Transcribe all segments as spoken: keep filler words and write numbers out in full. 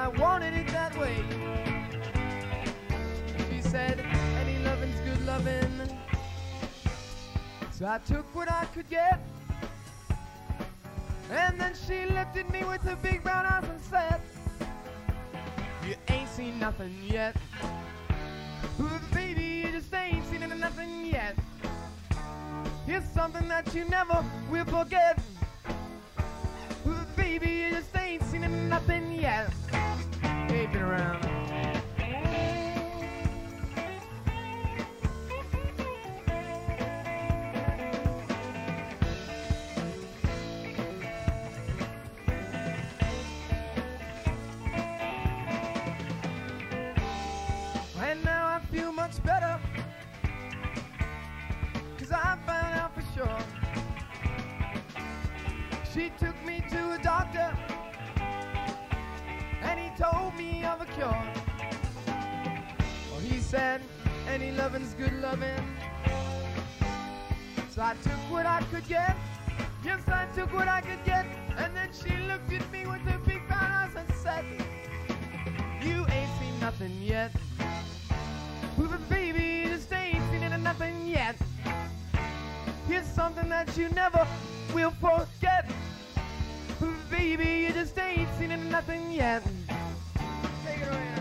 I wanted it that way. She said, any lovin's good lovin'. So I took what I could get. And then she looked at me with her big brown eyes and said, you ain't seen nothing yet. Ooh, baby, you just ain't seen nothing yet. Here's something that you never will forget. Ooh, baby, you just ain't seen nothing yet. Ain't been around. And now I feel much better, 'cause I found out for sure. She took me to a doctor, and he told me of a cure. Well, he said, any lovin's good lovin'. So I took what I could get. Yes, I took what I could get. And then she looked at me with her big brown eyes and said, you ain't seen nothing yet. Ooh, but baby, you just ain't seen nothing yet. Here's something that you never will forget. Ooh, baby, you just ain't seen nothing yet. Take it away now.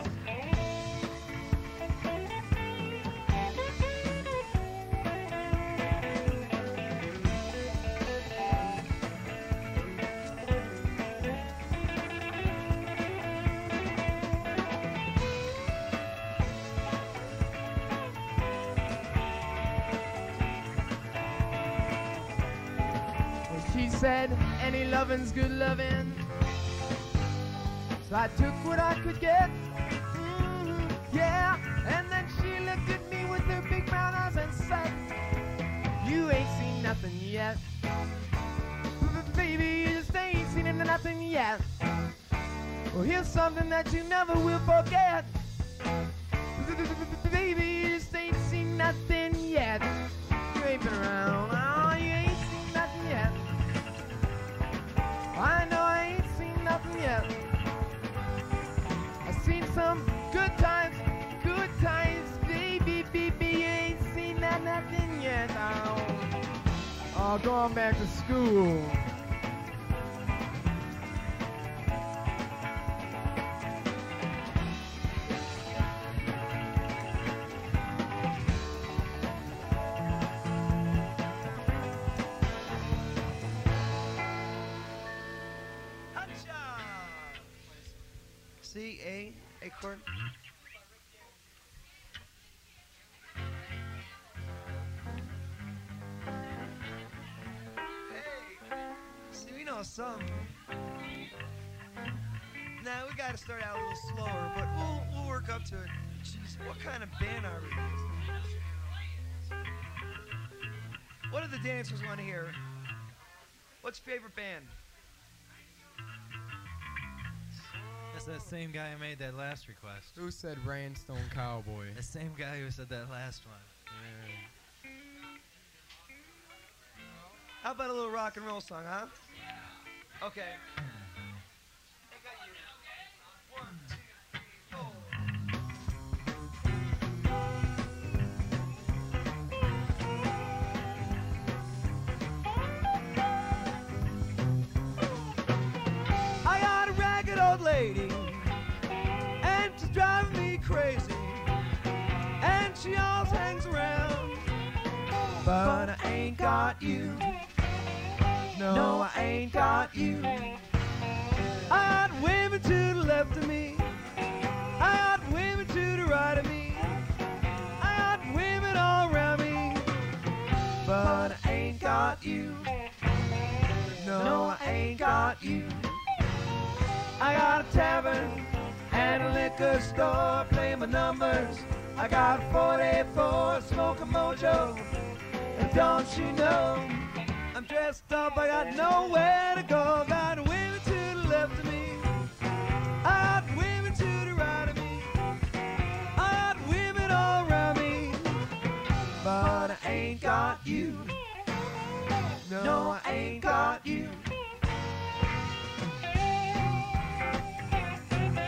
She said, any lovin's good lovin'. So I took what I could get. Mm-hmm, yeah. And then she looked at me with her big brown eyes and said, you ain't seen nothing yet. But baby, you just ain't seen nothing yet. Well, here's something that you never will forget. Baby, you just ain't seen nothing yet. You ain't been around. Oh, you ain't seen nothing yet. I know I ain't seen nothing yet. I've seen some good times, good times, baby, baby, you ain't seen that nothing yet. Oh, oh, going back to school. C, A, acorn. Hey, see, we know some. Now we gotta start out a little slower, but we'll we'll work up to it. Jeez, what kind of band are we? What do the dancers want to hear? What's your favorite band? That's that same guy who made that last request. Who said Rainstone Cowboy? The same guy who said that last one. Yeah. How about a little rock and roll song, huh? Okay. I got a ragged old lady, and she's driving me crazy, and she always hangs around, but I ain't got you. No, I ain't got you. I got women to the left of me, I got women to the right of me, I got women all around me, but I ain't got you. No, I ain't got you. I got a tavern and a liquor store, play my numbers. I got a forty-four, smoke a mojo, and don't you know, I'm dressed up, I got nowhere to go. Got women to the left of me, I got women to the right of me, I got women all around me, but I ain't got you. No, I ain't got you.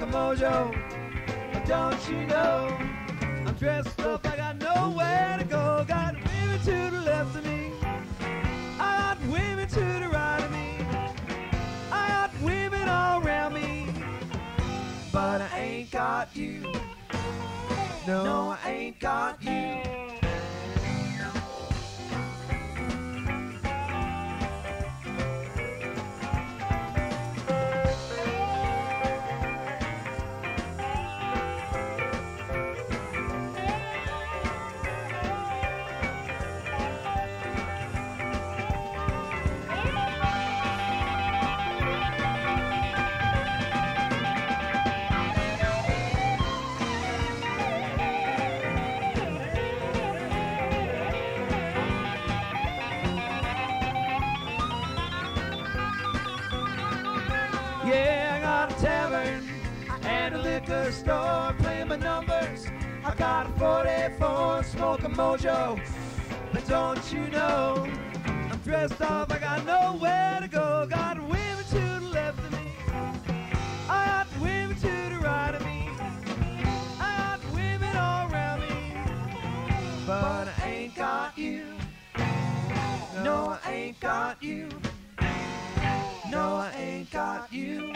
smoking mojo. But don't you know, I'm dressed up, I got nowhere to go. Got women to the left of me, I got women to the right of me, I got women all around me, but I ain't got you. No, I ain't got you. Yeah, I got a tavern and a liquor store, playing my numbers. I got a forty-four, smoking mojo. But don't you know, I'm dressed up, I got nowhere to go. Got women to the left of me, I got women to the right of me, I got women all around me, but I ain't got you. No, I ain't got you. No, I ain't got you.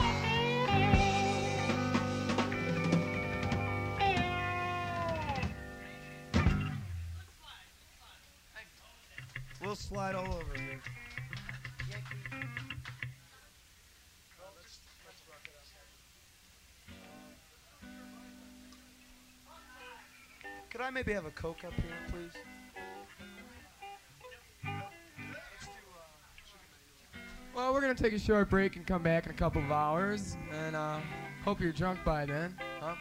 We'll slide all over here. Could I maybe have a Coke up here, please? Well, we're going to take a short break and come back in a couple of hours. And uh, hope you're drunk by then. Huh?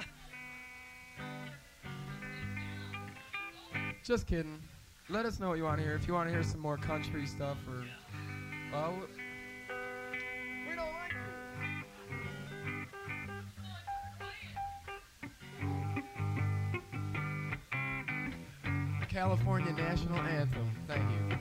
Just kidding. Let us know what you want to hear. If you want to hear some more country stuff or... Well, We don't like you. the California National Anthem. Thank you.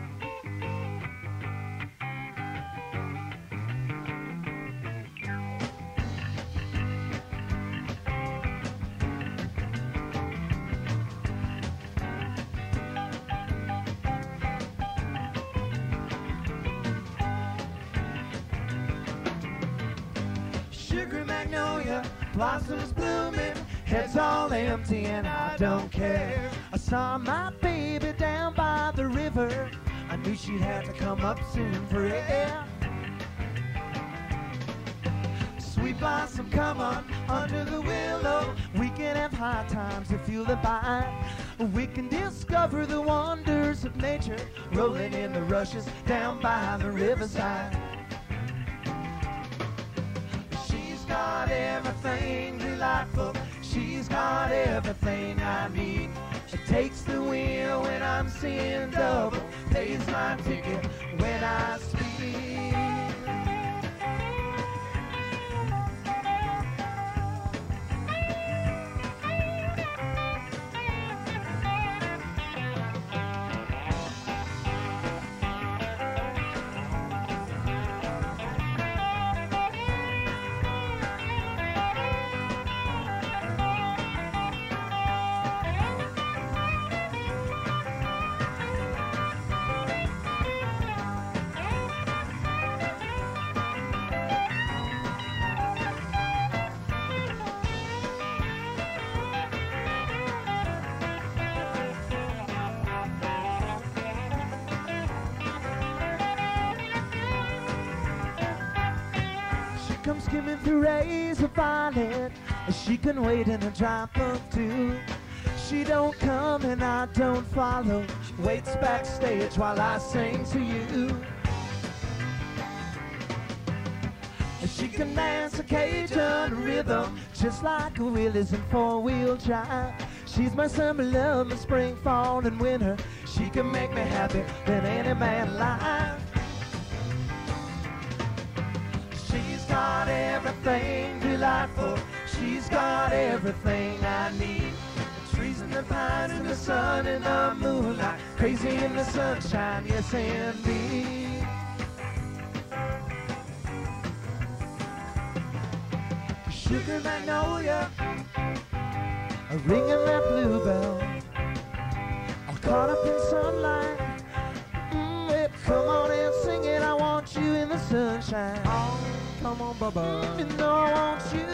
Sugar magnolia, blossoms blooming, heads all empty and I don't care. I saw my baby down by the river, I knew she'd have to come up soon for air. Sweet blossom, come on, under the willow, we can have high times if you the vibe. We can discover the wonders of nature, rolling in the rushes down by the riverside. She's got everything delightful, she's got everything I need. It takes the wheel when I'm seeing double, pays my ticket when I speak. Comes skimming through rays of violet, she can wait in a drop of dew. She don't come and I don't follow, she waits backstage while I sing to you. She can dance a Cajun rhythm just like a Willys in four-wheel drive. She's my summer love, my spring, fall, and winter. She can make me happy than any man alive. She's got everything delightful, she's got everything I need. The trees and the pines and the sun and the moonlight, crazy in the sunshine, yes indeed. sugar magnolia, ringing that bluebell, all caught up in sunlight. Mm, babe, come on and sing it. I want you in the sunshine. Oh, come on, Bubba. Mm, you know I want you.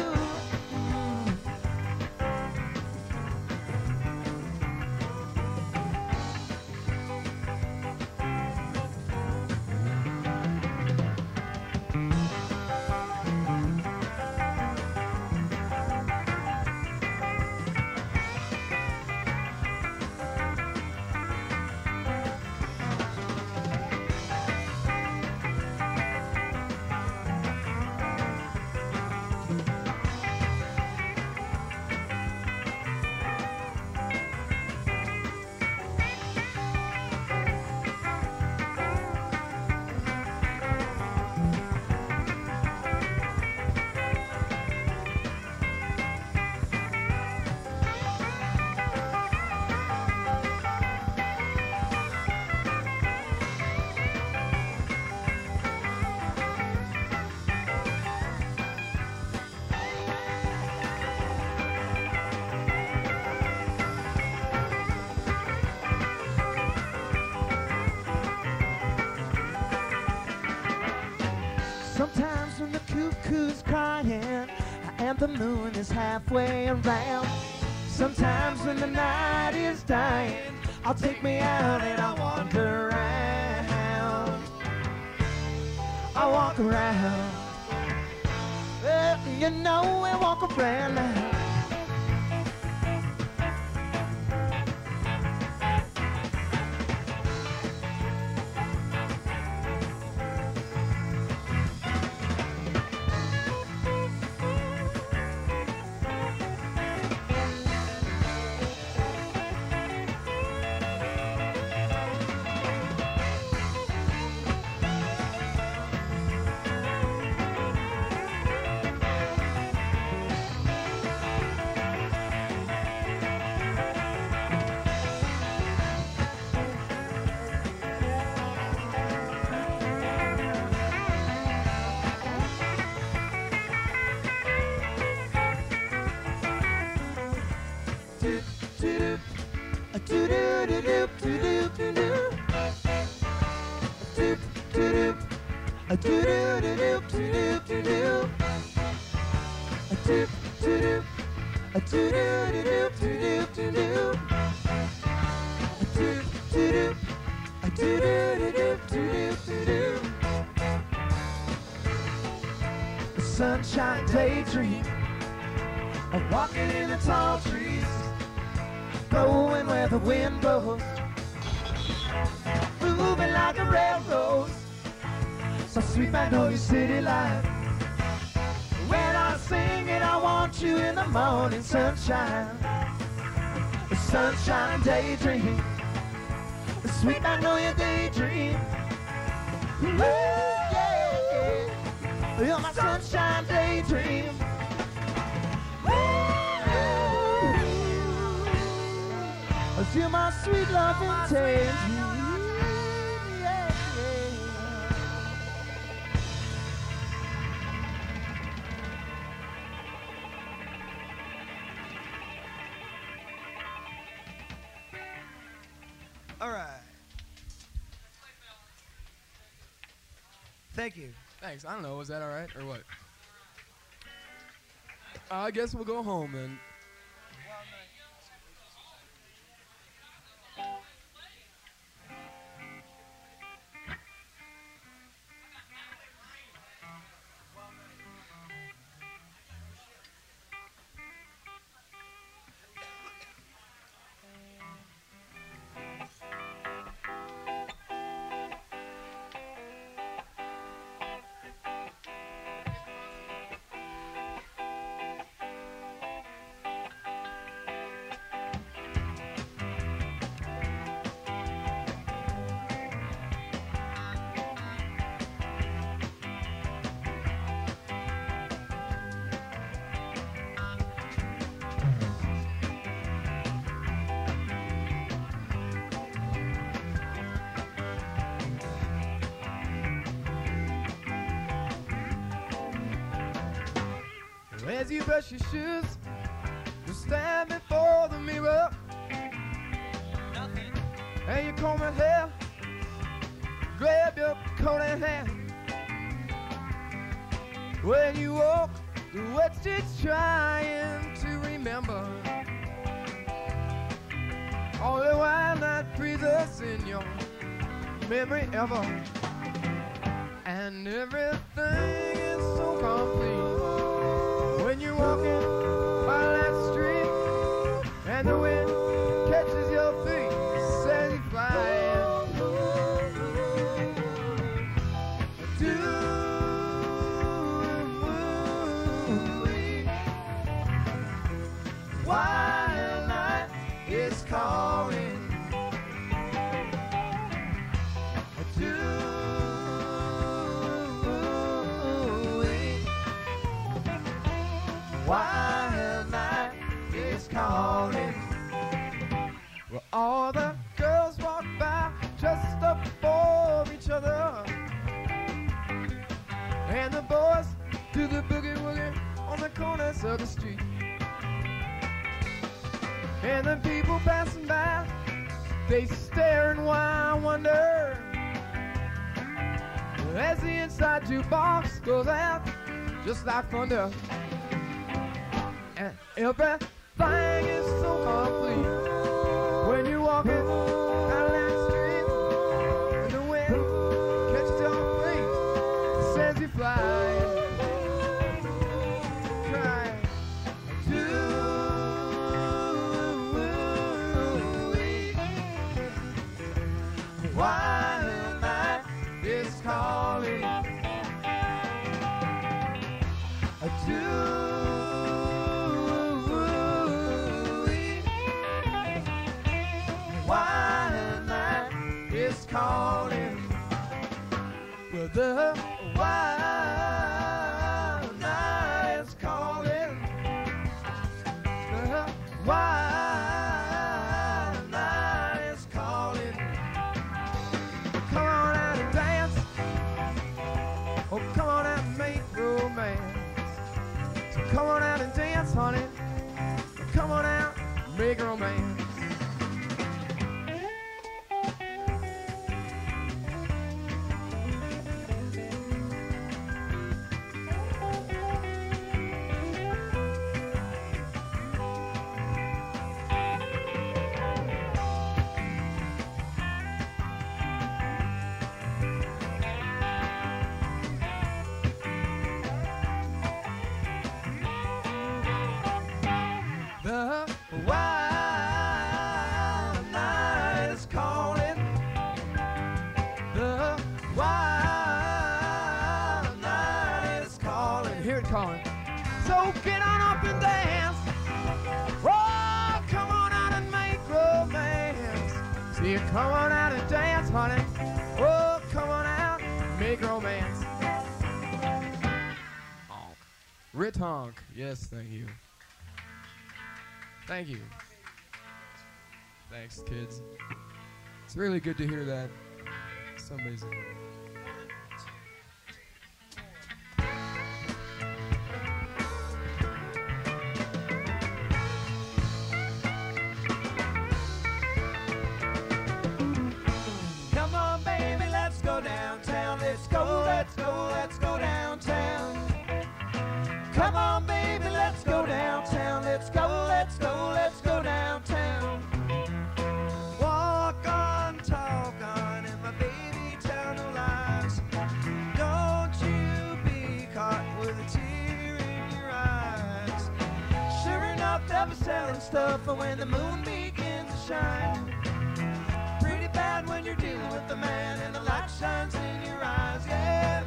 Sometimes when the cuckoo's crying and the moon is halfway around, sometimes when the night is dying, I'll take me out and I'll wander around. I'll walk around. Well, you know I walk around now. Sunshine daydream, I'm walking in the tall trees, going where the wind blows, moving like a railroad. So sweet magnolia city life. When I sing it, I want you in the morning sunshine. The sunshine daydream, the sweet magnolia daydream. Ooh, yeah, yeah. You're my sunshine daydream. I feel my sweet loving daydream. Yeah, yeah. All right. Thank you. Thanks. I don't know. Was that all right or what? I guess we'll go home then. As you brush your shoes, you stand before the mirror. Nothing. And you comb your hair, grab your coat and hat. When you walk the wet streets trying to remember all the while not breathe us in your memory ever. And everything is so complete when you're walking by that street and the wind catches your feet, says you fly. Wild night is calling. Wild night is calling. Well, all the girls walk by just up for each other, and the boys do the boogie woogie on the corners of the street. And the people passing by, they stare and wild wonder as the inside jukebox goes out just like thunder. And everything is so complete when you're walking down that street and the wind catches your feet, says you fly. Cry. Wild night is calling. Wild night is calling. Well, the wild night is calling. The wild night is calling. Come on out and dance. Oh, come on out and make romance. So come on out and dance, honey. Come on out and make romance. The wild night is calling. The wild night is calling. Hear it calling. So get on up and dance. Oh, come on out and make romance. See you come on out and dance, honey. Oh, come on out, make romance. Honk. Rit honk. Yes, thank you. Thank you. Thanks, kids. It's really good to hear that. It's amazing. Come on, baby, let's go downtown. Let's go, let's go, let's go downtown. Come on, baby, let's go downtown. Let's go, let's go, let's go downtown. Walk on, talk on, and my baby tell no lies. Don't you be caught with a tear in your eyes. Sure enough, they'll be selling stuff, but when the moon begins to shine, pretty bad when you're dealing with the man and the light shines in your eyes, yeah.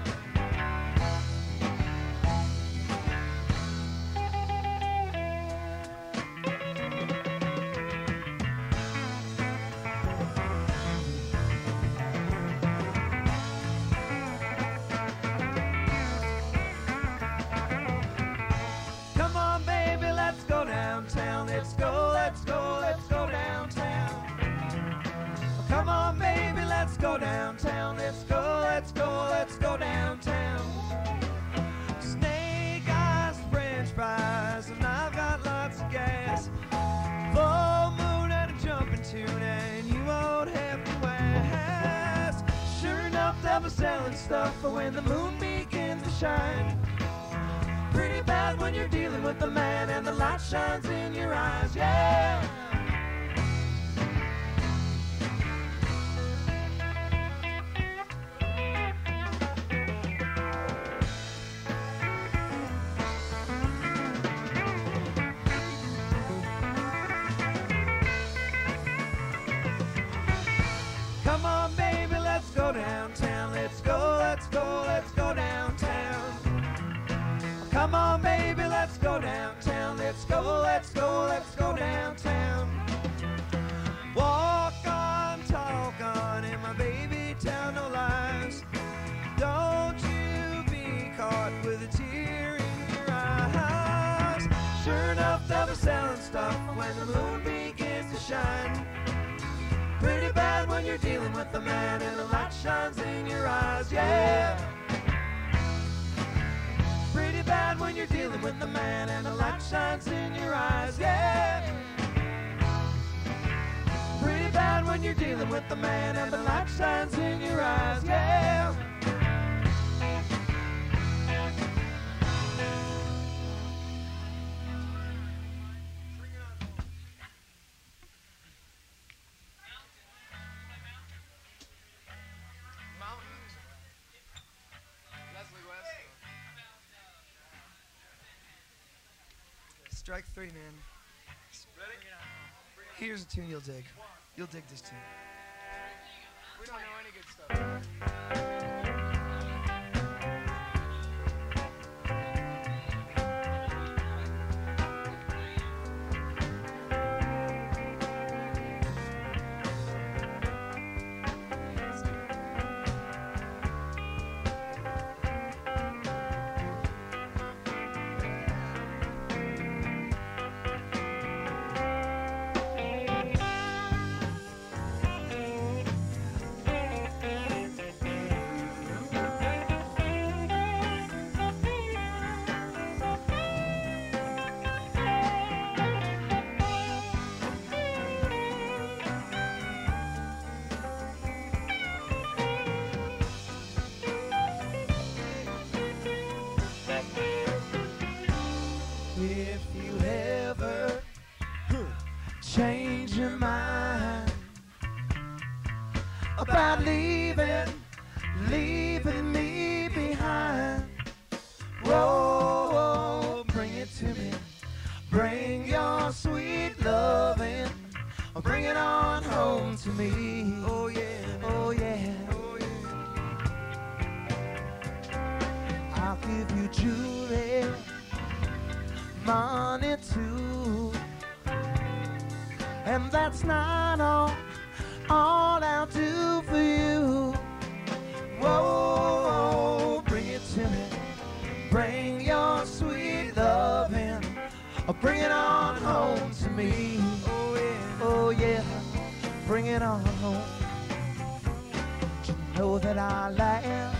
Come on, baby, let's go downtown. Let's go, let's go, let's go downtown. Come on, baby, let's go downtown. Let's go, let's go, let's go downtown. Snake eyes, French fries. of selling stuff when the moon begins to shine. Pretty bad when you're dealing with the man and the light shines in your eyes, yeah. Come on, baby, let's go downtown. Let's go, let's go, let's go downtown. Come on, baby, let's go downtown. Let's go, let's go, let's go downtown. Walk on, talk on, in my baby town, no lies. Don't you be caught with a tear in your eyes. Sure enough, they'll be selling stuff when the moon begins to shine. Pretty bad when you're dealing with the man and the light shines in your eyes, yeah. Pretty bad when you're dealing with the man and the light shines in your eyes, yeah. Pretty bad when you're dealing with the man and the light shines in your eyes, yeah. Strike three, man. Ready? Here's a tune you'll dig. You'll dig this tune. We don't know any good stuff. If you ever change your mind about leaving, leaving me behind, whoa, whoa, bring it to me. Bring your sweet loving, bring it on home to me. Oh yeah, oh yeah, oh yeah. I'll give you jewelry, money too, and that's not all, all I'll do for you. Whoa, bring it to me. Bring your sweet loving, bring it on home to me. Oh yeah, oh yeah, bring it on home. You know that I laughed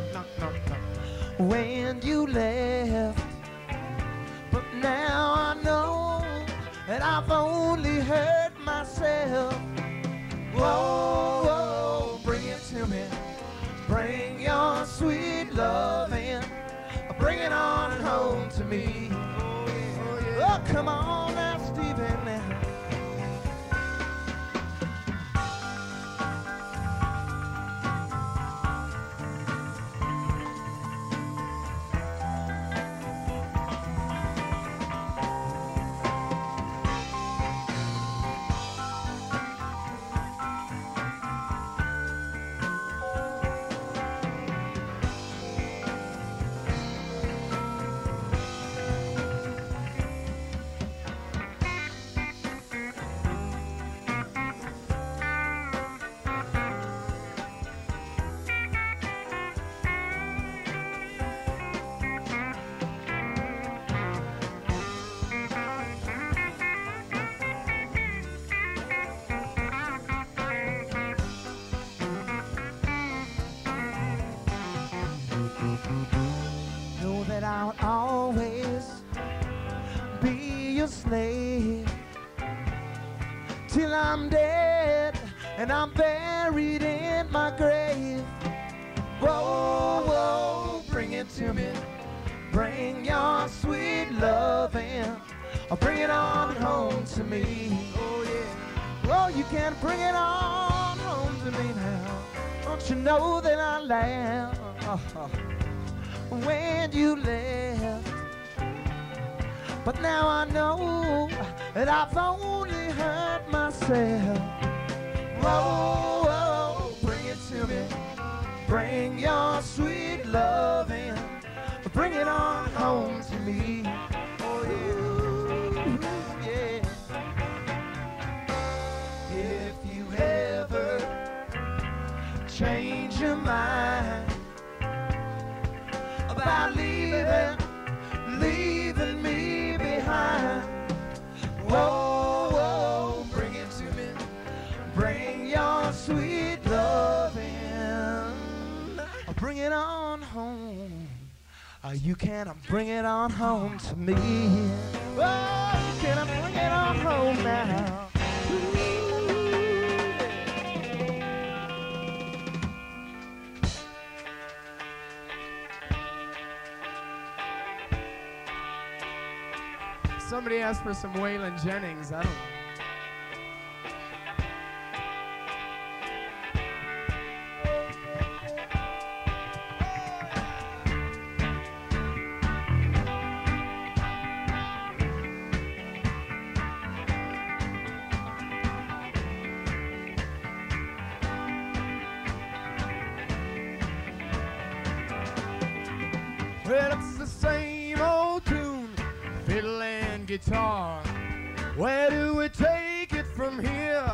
when you left, but now I know that I've only hurt myself. Whoa, whoa, bring it to me. Bring your sweet loving, bring it on home to me. Oh, yeah. Oh, come on now, Stevie, now. Know that I'll always be your slave till I'm dead and I'm buried in my grave. Whoa, whoa, bring it to me. Bring your sweet love in. Or bring it on home to me. Oh, yeah. Well, you can bring it on home to me now. Don't you know that I laughed when you left? But now I know that I've only hurt myself. Whoa, whoa, bring it to me. Bring your sweet love in. Bring it on home to me. Oh, yeah. Yeah. If you ever change your mind about leaving, leaving me behind, whoa, whoa, bring it to me. Bring your sweet love in. Bring it on home. Uh, you can uh, bring it on home to me. Oh, you can uh, bring it on home now. Somebody asked for some Waylon Jennings. I don't. Well, it's the same old tune, fiddle and guitar. Where do we take it from here?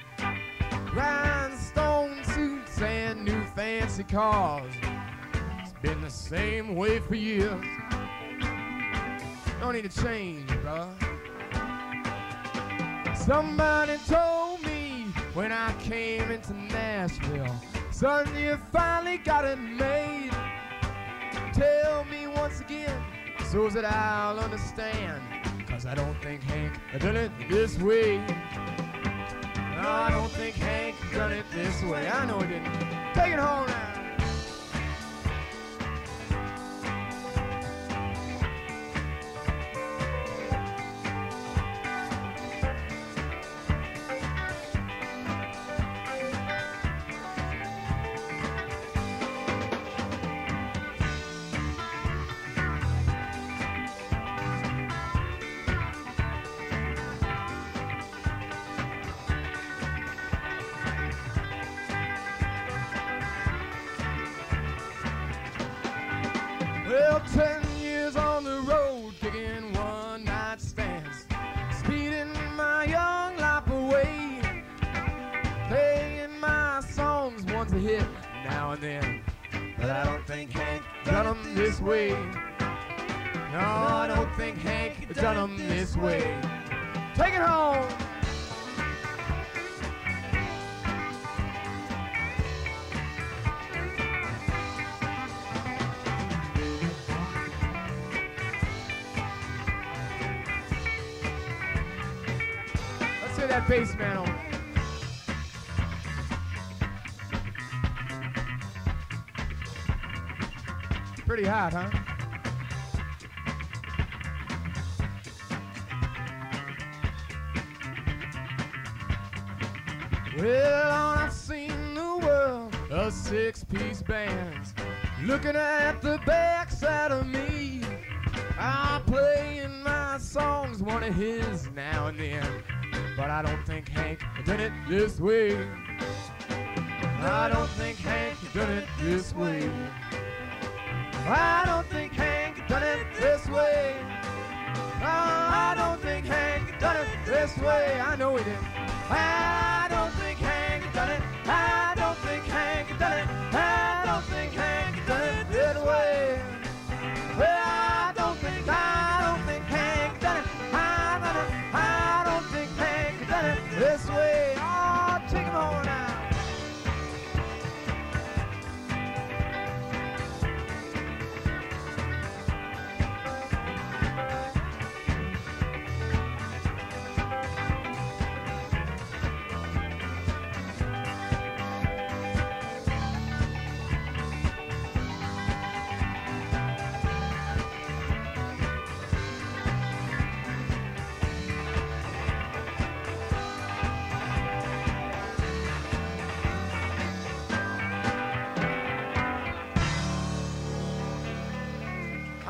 Rhinestone suits and new fancy cars. It's been the same way for years. No need to change, brother. Somebody told me when I came into Nashville, son, you finally got it made. Tell me once again, so that I'll understand. Cause I don't think Hank done it this way. No, I don't think Hank done it this way. I know he didn't. Take it home now. Well, ten years on the road, kicking one-night stands, speeding my young life away, playing my songs once a hit now and then. But I don't think Hank done 'em this way. No, I don't think Hank done 'em this way. Take it home. That bass man over. Pretty hot, huh? Well, I've seen the world of six-piece bands looking at the backside of me. I'm playing my songs, one of his now and then. But I don't think Hank done it this way. I don't think Hank done it this way. I don't think Hank done it this way. I don't think Hank done it this way. I know he didn't. I don't think Hank done it. I don't think Hank done it. I don't think Hank done it this way. Well, I don't think, I don't think Hank done it. I done it. I don't think Hank done it this way. Oh, take him home now.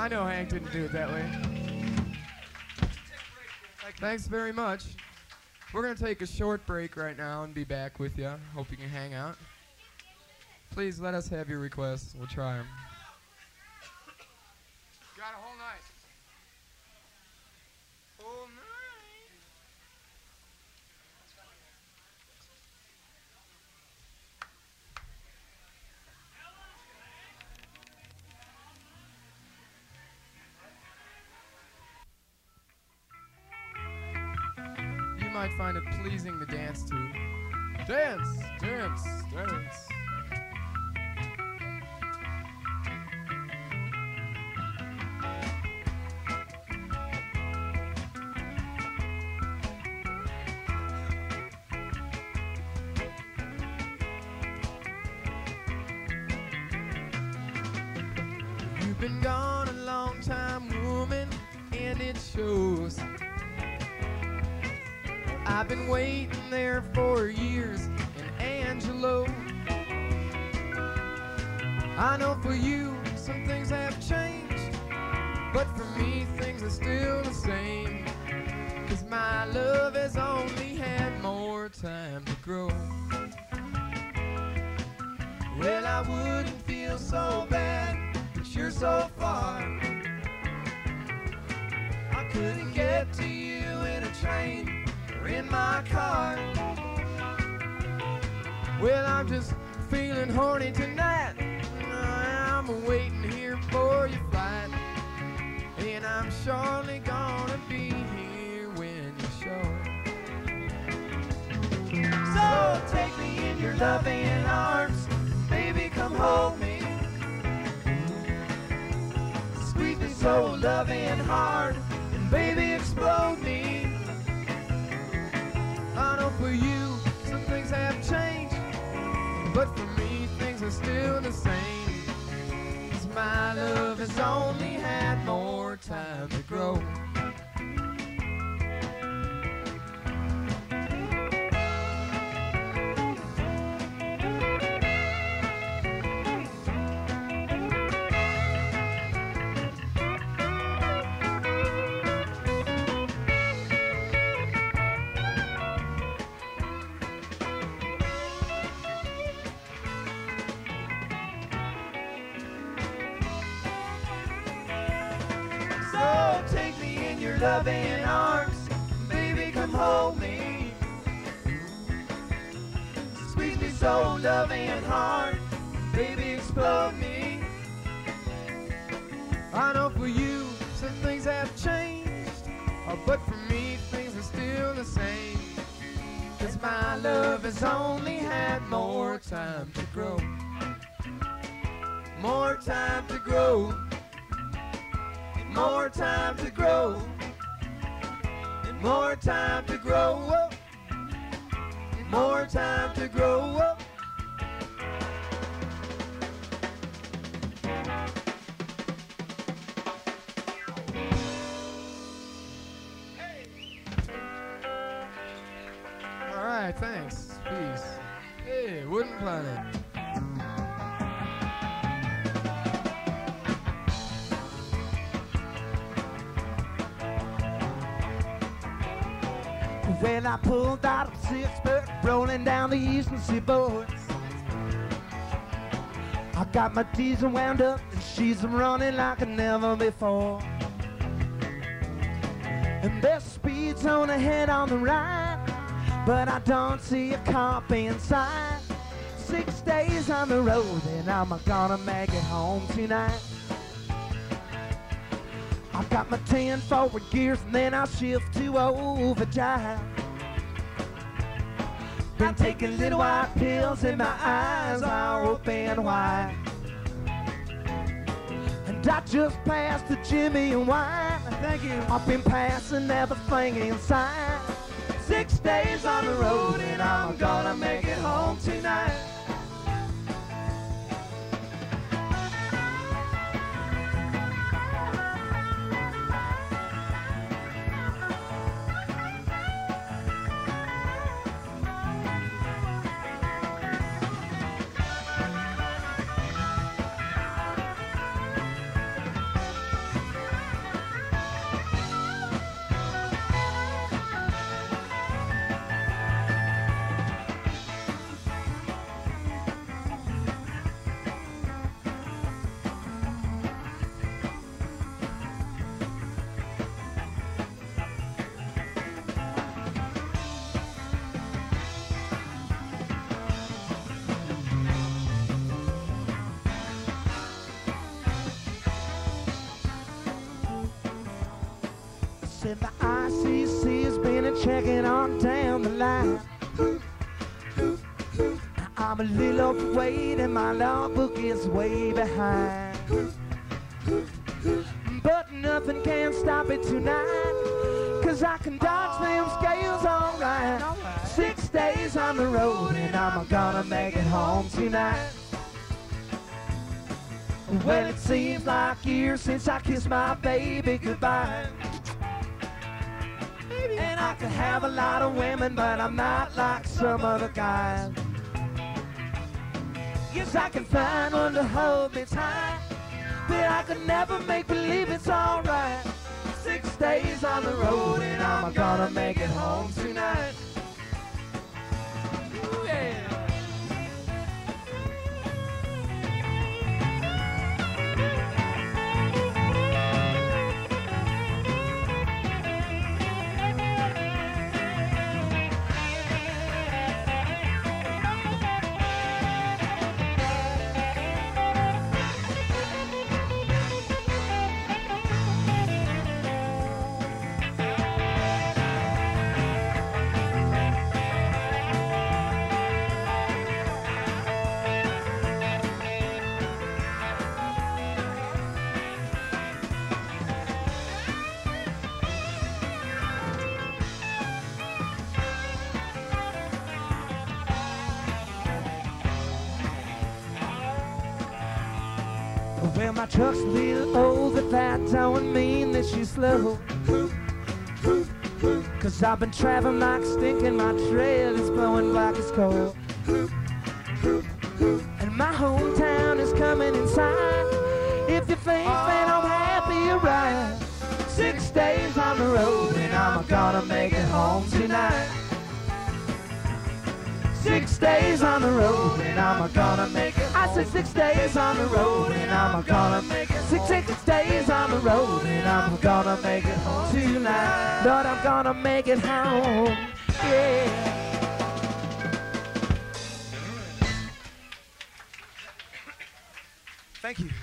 I know Hank didn't do it that way. Thanks very much. We're going to take a short break right now and be back with you. Hope you can hang out. Please let us have your requests. We'll try them. Got a whole night. Whole night. You might find it pleasing to dance to. Dance, dance, dance. You've been gone a long time, woman, and it shows. I've been waiting there for years in Angelo. I know for you some things have changed, but for me things are still the same. 'Cause my love has only had more time to grow. Well, I wouldn't feel so bad, but you're so far. I couldn't get to you in a train or in my car. Well, I'm just feeling horny tonight. I'm waiting here for your flight, and I'm surely gonna be here when you show. So take me in your loving arms, baby, come hold me. Squeeze me so loving hard, and baby, explode me. I know for you some things have changed, but for me things are still the same. 'Cause my love has only had more time to grow. So take me in your loving arms, baby, come hold me. Squeeze me so loving hard, baby, explode me. I know for you some things have changed, uh, but for me things are still the same. 'Cause my love has only had more time to grow. More time to grow. More time to grow. More time to grow. More time to grow. All right, thanks. Peace. Hey, Wooden Planet. When I pulled out of Sixburg, rolling down the eastern seaboard, I got my diesel wound up and she's running like never before. And there's speeds on ahead on the right, but I don't see a cop inside. Six days on the road and I'm gonna make it home tonight. I've got my ten forward gears and then I'll shift to overdrive. Been taking little white pills and my eyes are open wide. And I just passed the Jimmy and wine. Thank you. I've been passing everything inside. Six days on the road and I'm gonna make it home tonight. The I C C has been a checking on down the line. I'm a little overweight and my logbook is way behind. But nothing can stop it tonight, 'cause I can dodge them scales alright. Six days on the road and I'm gonna make it home tonight. Well, it seems like years since I kissed my baby goodbye. And I could have a lot of women, but I'm not like some other guys. Yes, I can find one to hold me tight, but I could never make believe it's alright. Six days on the road and I'm gonna make it home tonight. Ooh, yeah. Well, my truck's a little old, but that don't mean that she's slow. 'Cause I've been traveling like stinking, my trail is blowing black as coal. And my hometown is coming inside. If you think that I'm happy, you're right. Six days on the road and I'm gonna make it home tonight. Six days on the road and I'm gonna make it home. I said six days on the road and I'm gonna make it home. Six, six days on the road and I'm gonna make it home tonight. Lord, I'm gonna make it home, yeah. Thank you.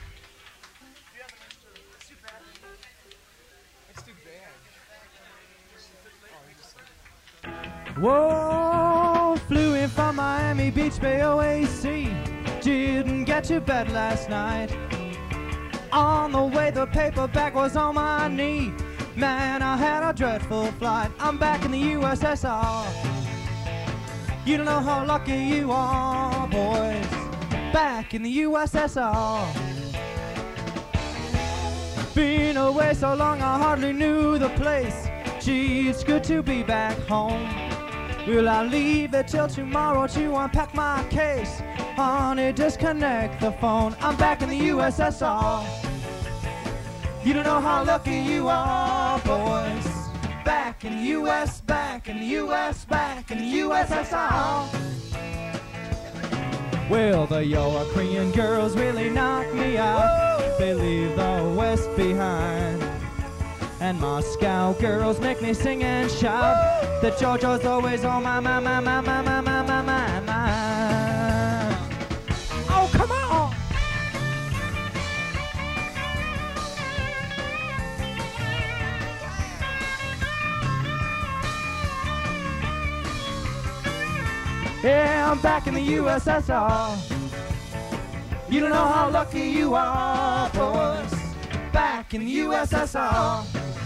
Whoa, flew in from Miami Beach Bay O A C. Didn't get to bed last night. On the way, the paperback was on my knee. Man, I had a dreadful flight. I'm back in the U S S R. You don't know how lucky you are, boys. Back in the U S S R. Been away so long, I hardly knew the place. Gee, it's good to be back home. Will I leave it till tomorrow to unpack my case? Honey, disconnect the phone. I'm back in the U S S R. You don't know how lucky you are, boys. Back in the U S, back in the U S, back in the U S S R. Well, the European girls really knock me out. They leave the West behind. And Moscow girls make me sing and shout. The JoJo's always on my, my, my, my, my, my, my, my, my, my. Oh, come on! Yeah, I'm back in the U S S R. You don't know how lucky you are, boys. Back in the U S S R.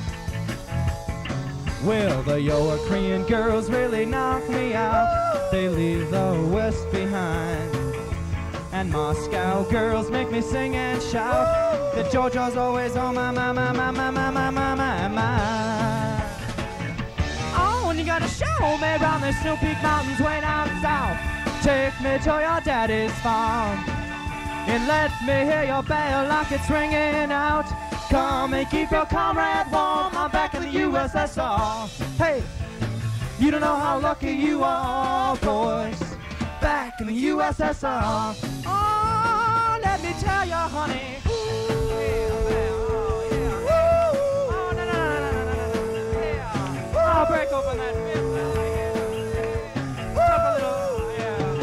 Well, the European girls really knock me out. They leave the West behind. And Moscow girls make me sing and shout. The JoJo's always on my, my, my, my, my, my, my, my, my, my. Oh, and you gotta show me around the Snow Peak Mountains way down south. Take me to your daddy's farm. And let me hear your bell like it's ringing out. Come and keep your comrade warm. I'm back in the U S S R. Hey, you don't know how lucky you are, boys. Back in the U S S R. Oh, let me tell you, honey. Ooh, yeah, oh, yeah. Oh, no, no, no, no, no, no, no. Yeah. I'll break open that fifth. Up a little, yeah.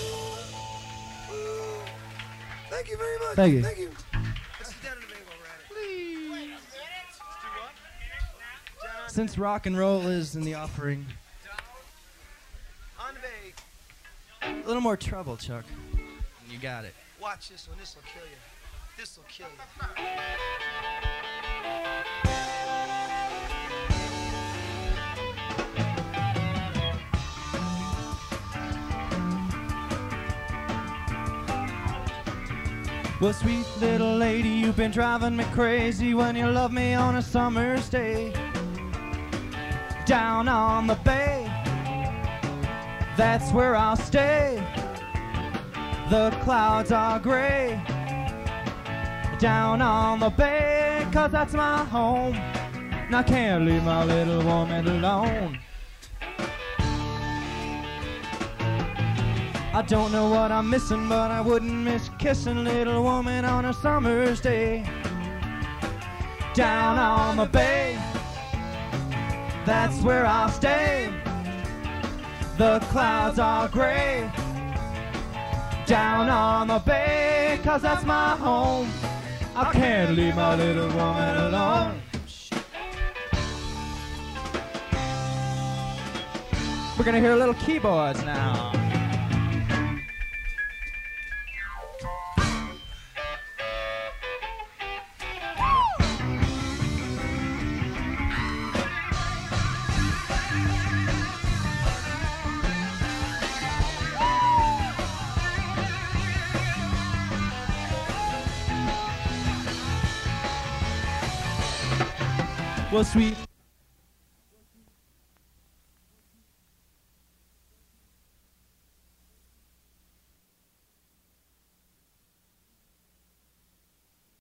Thank you very much. Thank you. Thank you. Let's sit down in a minute while we're at it. since rock and roll is in the offering. On the bay. A little more trouble, Chuck. You got it. Watch this one. This will kill you. This will kill you. Well, sweet little lady, you've been driving me crazy when you love me on a summer's day. Down on the bay, that's where I'll stay. The clouds are gray. Down on the bay, 'cause that's my home. And I can't leave my little woman alone. I don't know what I'm missing, but I wouldn't miss kissing little woman on a summer's day. Down on the bay, that's where I'll stay. The clouds are gray. Down on the bay, 'cause that's my home. I can't leave my little woman alone. We're gonna hear a little keyboards now. Well, sweet